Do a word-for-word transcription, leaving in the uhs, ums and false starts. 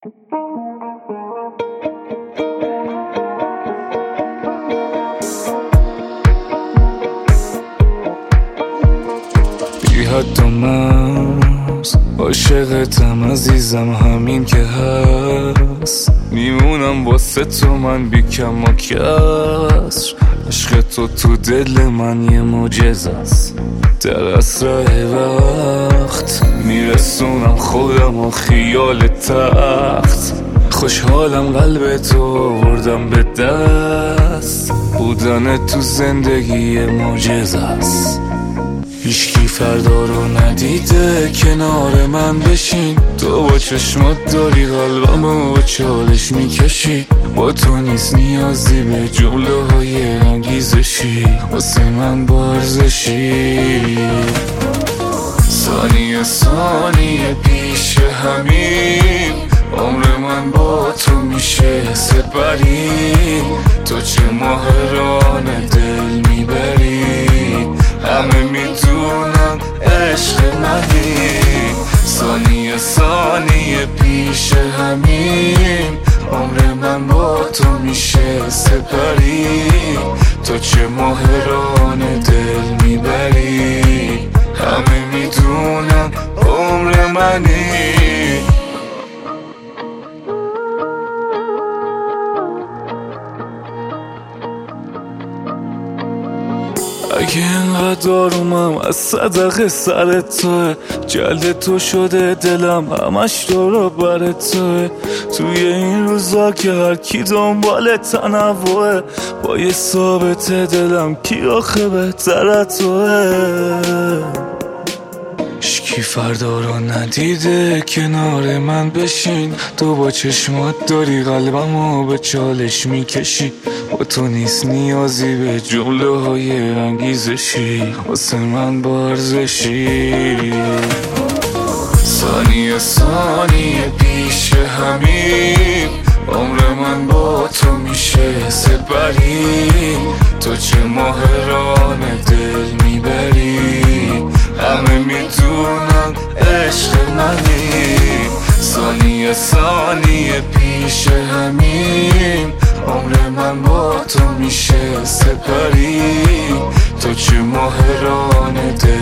بی حد و مرز عاشقتم عزیزم، همین که هست میمونم واسه تو من بی کم و کسر. عشق تو تو دل من یه معجزه است، در اسرع وقت میرسونم خودم و خیال تخت. خوشحالم قلب تو آوردم به دست، بودن تو زندگی معجزه است. هیچکی فردا رو ندیده کنار من بشین، تو با چشمات داری قلبمو با چالش میکشی. با تو نیست نیازی به جمله های انگیزشی، واسه من با ارزشی. ثانیه ثانیه پیش همین، عمر من با تو میشه سپری. تو چه ماهران دل میبری، همه میدونم عشق منی. ثانیه ثانیه پیش همین، عمر من با تو میشه سپری. تو چه ماهران دل میبری، همه میدونم عمر منی. اگه اینقدر آرومم از صدق سر توه، جلد تو شده دلم همش دورو بر توه. توی این روزا که هر کی دنبال تنوعه، با یه ثابت دلم کی آخه بهتر توه. هیچکی فردا رو ندیده کنار من بشین، تو با چشمات داری قلبمو به چالش میکشی. با تو نیست نیازی به جمله های انگیزشی، واسه من با ارزشی. ثانیه ثانیه پیش همین، عمر من با تو میشه سپری. تو چه ماهران دل میبری، همه میدونم عشق منی. ثانیه ثانیه پیش همین، عمر من با تو میشه سپری. تو چه ماهران دل